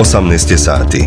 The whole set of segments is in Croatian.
18 je sati.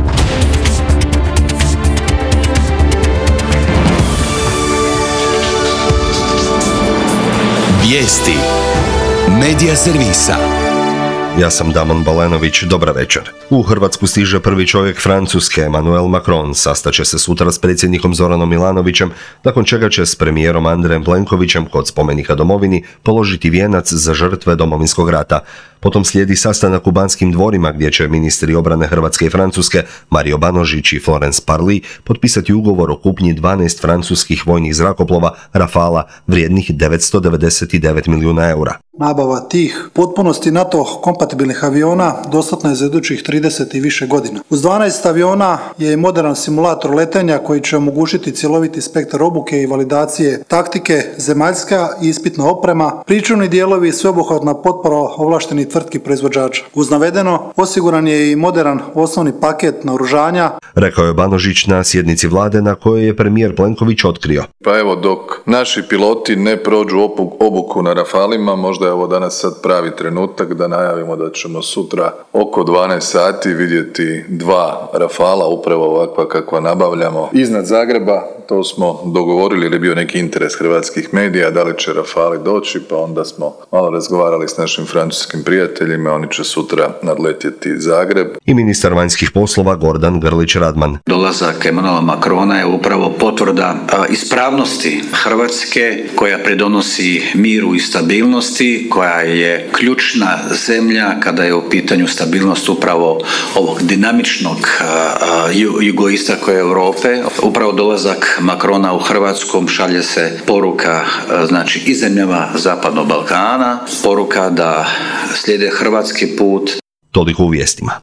Vijesti Medija servisa. Ja sam Damon Balenović, dobra večer. U Hrvatsku stiže prvi čovjek Francuske, Emmanuel Macron, sastaće se sutra s predsjednikom Zoranom Milanovićem, nakon čega će s premijerom Andrejem Plenkovićem kod spomenika domovini položiti vijenac za žrtve Domovinskog rata. Potom slijedi sastanak u Banskim dvorima gdje će ministri obrane Hrvatske i Francuske Mario Banožić i Florence Parly potpisati ugovor o kupnji 12 francuskih vojnih zrakoplova Rafala vrijednih 999 milijuna eura. Nabava tih potpunosti NATO kompatibilnih aviona dostatna je za idućih 30 i više godina. Uz 12 aviona je i moderan simulator letenja koji će omogućiti cjeloviti spektar obuke i validacije taktike, zemaljska i ispitna oprema, pričuvni dijelovi i sveobuhvatna potpora ovlaštenih tvrtki proizvođača. Uz navedeno, osiguran je i moderan osnovni paket naoružanja, rekao je Banožić na sjednici vlade na kojoj je premijer Plenković otkrio. Pa evo, dok naši piloti ne prođu obuku na Rafalima, možda je ovo danas sad pravi trenutak da najavimo da ćemo sutra oko 12 sati vidjeti 2 Rafala, upravo ovakva kakva nabavljamo iznad Zagreba. To smo dogovorili jer je bio neki interes hrvatskih medija, da li će Rafali doći, pa onda smo malo razgovarali s našim francuskim prijateljima, oni će sutra nadletjeti Zagreb. I ministar vanjskih poslova Gordan Grlić Radman. Dolazak Emmanuela Macrona je upravo potvrda ispravnosti Hrvatske koja pridonosi miru i stabilnosti, koja je ključna zemlja kada je u pitanju stabilnost upravo ovog dinamičnog jugoistoka Europe. Upravo dolazak Macrona u Hrvatskom šalje se poruka i zemljama Zapadnog Balkana, poruka da slijede hrvatski put. Toliko u vijestima.